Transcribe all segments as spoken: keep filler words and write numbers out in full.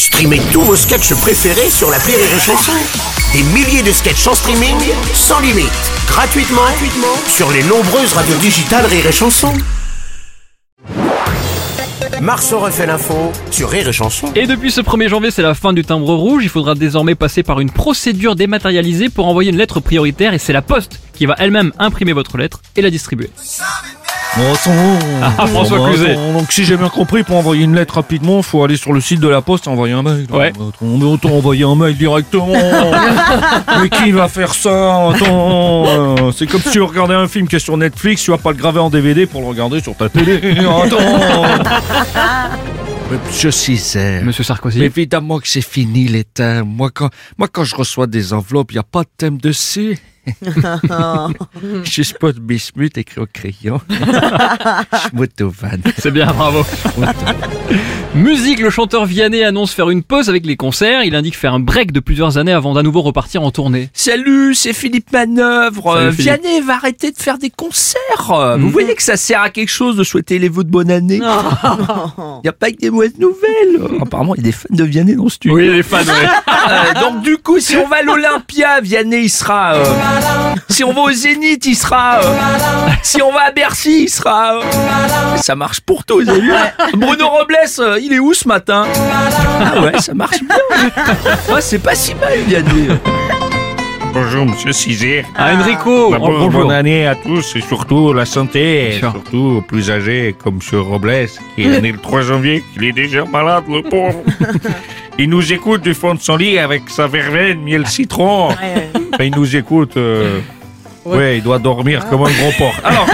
Streamez tous vos sketchs préférés sur l'appli Rire et Chanson. Des milliers de sketchs en streaming, sans limite, gratuitement, gratuitement sur les nombreuses radios digitales Rire et Chanson. Marceau refait l'info sur Rire et Chanson. Et depuis ce premier janvier, c'est la fin du timbre rouge. Il faudra désormais passer par une procédure dématérialisée pour envoyer une lettre prioritaire. Et c'est la Poste qui va elle-même imprimer votre lettre et la distribuer. Bon, attends, Ah, François bon, Cluzet. attends, donc si j'ai bien compris, pour envoyer une lettre rapidement, faut aller sur le site de la Poste et envoyer un mail. Ouais. On peut autant envoyer un mail directement. Mais qui va faire ça? Attends, euh, c'est comme si tu regardais un film qui est sur Netflix, tu vas pas le graver en D V D pour le regarder sur ta télé. Attends. Monsieur Césaire. Monsieur Sarkozy. Mais évidemment que c'est fini les thèmes. Moi quand, moi, quand je reçois des enveloppes, il n'y a pas de thème dessus. Juste pas de bismuth écrit au crayon. Je m'auto-vanne. C'est bien, bravo. Musique, le chanteur Vianney annonce faire une pause avec les concerts. Il indique faire un break de plusieurs années avant d'à nouveau repartir en tournée. Salut, c'est Philippe Manœuvre. Salut, Euh, Philippe. Vianney va arrêter de faire des concerts. Euh, Vous Mhm. voyez que ça sert à quelque chose de souhaiter les vœux de bonne année. Il n'y a pas que des mauvaises nouvelles. Euh, Apparemment, il y a des fans de Vianney dans ce studio. Oui, les fans, ouais. Euh, donc du coup, si on va à l'Olympia, Vianney il sera. euh, si on va au Zénith, il sera. euh, si on va à Bercy, il sera. euh, ça marche pour tous, vous avez vu. Bruno Robles, euh, il est où ce matin? Ah ouais, ça marche bien. Ah, c'est pas si mal, Vianney. Bonjour, monsieur Césaire. Ah, Enrico. D'abord, Oh, bonjour. bonne année à tous et surtout la santé, Bien sûr. surtout aux plus âgés comme monsieur Robles qui est né le trois janvier, qu'il est déjà malade, le pauvre. Il nous écoute du fond de son lit avec sa verveine, miel citron. Enfin, il nous écoute. Euh... Ouais, il doit dormir comme un gros porc. Alors,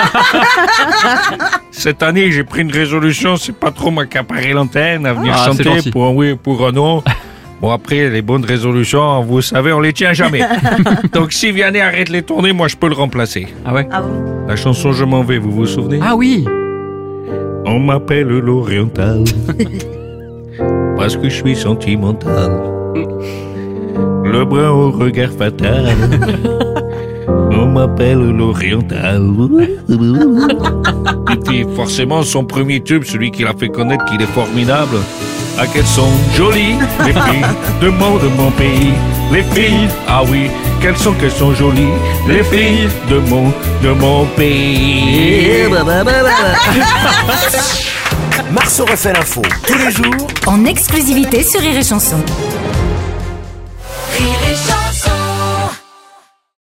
cette année, j'ai pris une résolution, c'est pas trop m'accaparer l'antenne, à venir Ah, c'est chanter gentil. pour un oui, pour un non. Bon, après, les bonnes résolutions, vous savez, on les tient jamais. Donc, si Vianney arrête les tournées, moi, je peux le remplacer. Ah ouais. La chanson Je m'en vais, vous vous souvenez? Ah oui. On m'appelle l'Oriental parce que je suis sentimental. Le brun au regard fatal. On m'appelle l'Oriental. Et puis forcément son premier tube, celui qui l'a fait connaître qu'il est formidable. Ah qu'elles sont jolies les filles de mon, de mon pays. Les filles, ah oui, qu'elles sont, qu'elles sont jolies. Les filles de mon, de mon pays. Marceau refait l'info tous les jours En exclusivité sur Rire et Chanson.